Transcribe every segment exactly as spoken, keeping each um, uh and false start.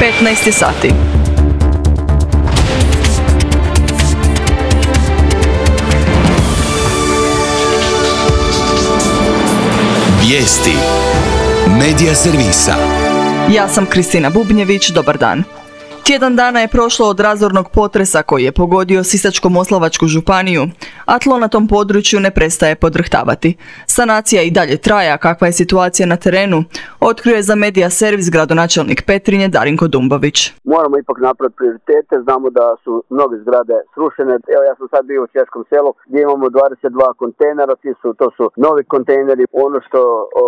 petnaest sati. Vijesti Medija servisa. Ja sam Kristina Bubnjević, dobar dan. Tjedan dana je prošlo od razornog potresa koji je pogodio Sisačko-moslavačku županiju, a tlo na tom području ne prestaje podrhtavati. Sanacija i dalje traje, a kakva je situacija na terenu, otkrio je za Medija servis gradonačelnik Petrinje Darinko Dumbović. Moramo ipak napraviti prioritete, znamo da su mnoge zgrade srušene. Evo, ja sam sad bio u Českom selu gdje imamo dvadeset dva kontejnera, ti su, to su novi kontejneri. Ono što o, o,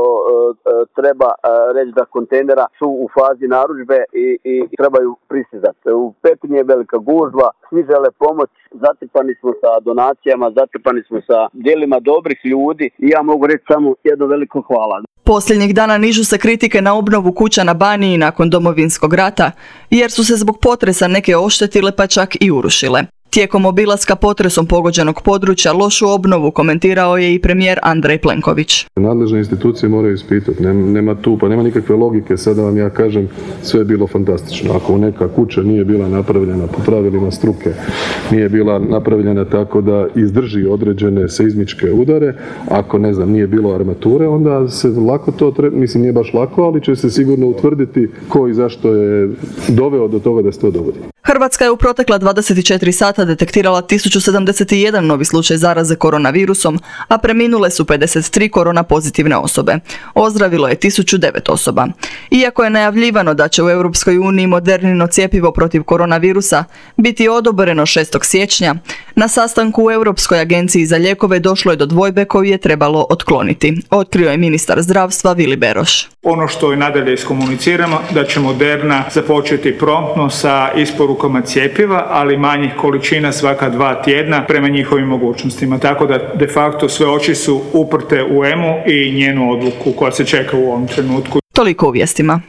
treba reći da kontejnera su u fazi narudžbe i, i trebaju pristati. U Petrinji je velika gužva, svi žele pomoć, zatrpani smo sa donacijama, zatrpani smo sa djelima dobrih ljudi i ja mogu reći samo jedno veliko hvala. Posljednjih dana nižu se kritike na obnovu kuća na Baniji nakon Domovinskog rata, jer su se zbog potresa neke oštetile pa čak i urušile. Tijekom obilaska potresom pogođenog područja lošu obnovu komentirao je i premijer Andrej Plenković. Nadležne institucije moraju ispitati, nema, nema tu, pa nema nikakve logike, sada vam ja kažem sve je bilo fantastično. Ako neka kuća nije bila napravljena po pravilima struke, nije bila napravljena tako da izdrži određene seizmičke udare, ako ne znam nije bilo armature, onda se lako to treba, mislim nije baš lako, ali će se sigurno utvrditi ko i zašto je doveo do toga da se to dogodi. Hrvatska je u protekla dvadeset četiri sata detektirala tisuću sedamdeset jedan novi slučaj zaraze koronavirusom, a preminule su pedeset tri korona pozitivne osobe. Ozdravilo je tisuću devet osoba. Iako je najavljivano da će u Europskoj uniji Modernino cjepivo protiv koronavirusa biti odobreno šestog siječnja, na sastanku u Europskoj agenciji za lijekove došlo je do dvojbe koju je trebalo otkloniti, otkrio je ministar zdravstva Vili Beroš. Ono što je nadalje iskomuniciramo da će Moderna započeti promptno sa isporukama cjepiva, ali manjih količina svaka dva tjedna prema njihovim mogućnostima. Tako da de facto sve oči su uprte u E M U i njenu odluku koja se čeka u ovom trenutku. Toliko u vijestima.